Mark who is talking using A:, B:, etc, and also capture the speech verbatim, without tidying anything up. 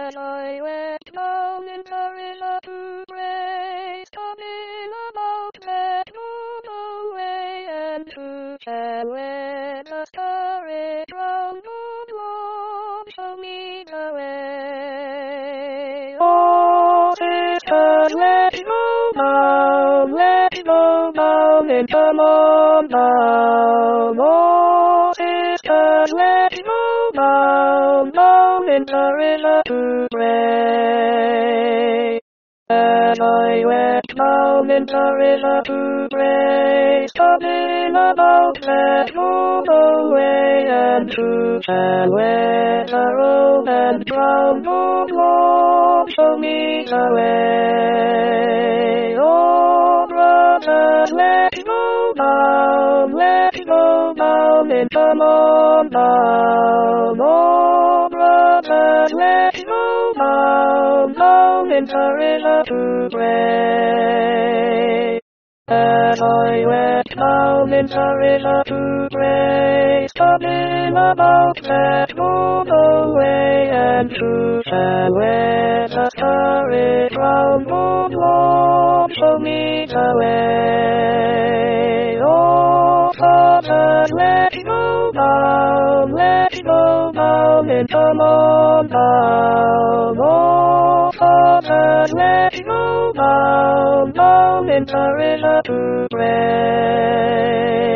A: As I went down in the river to pray, studying about that noble way, and to shall when the starry round good Lord show me the way. Oh, sisters, let's go down, let's go down and come on down. Oh, sisters, let's go down, down in the river to pray. As I went down in the river to pray, studying about that noble way, and to shall wear the robe and crown, good Lord, show me the way. Oh, brothers, let's go down, let's go down and come on down. Oh, brothers, let's go down, down in the river to pray. As I went down in the river to pray, studying about that noble way, and to shall wear the starry crown, good Lord, show me the way. Oh, fathers, let's go down, let's go down and come on down. Oh, fathers, let's go down, down in the river to pray.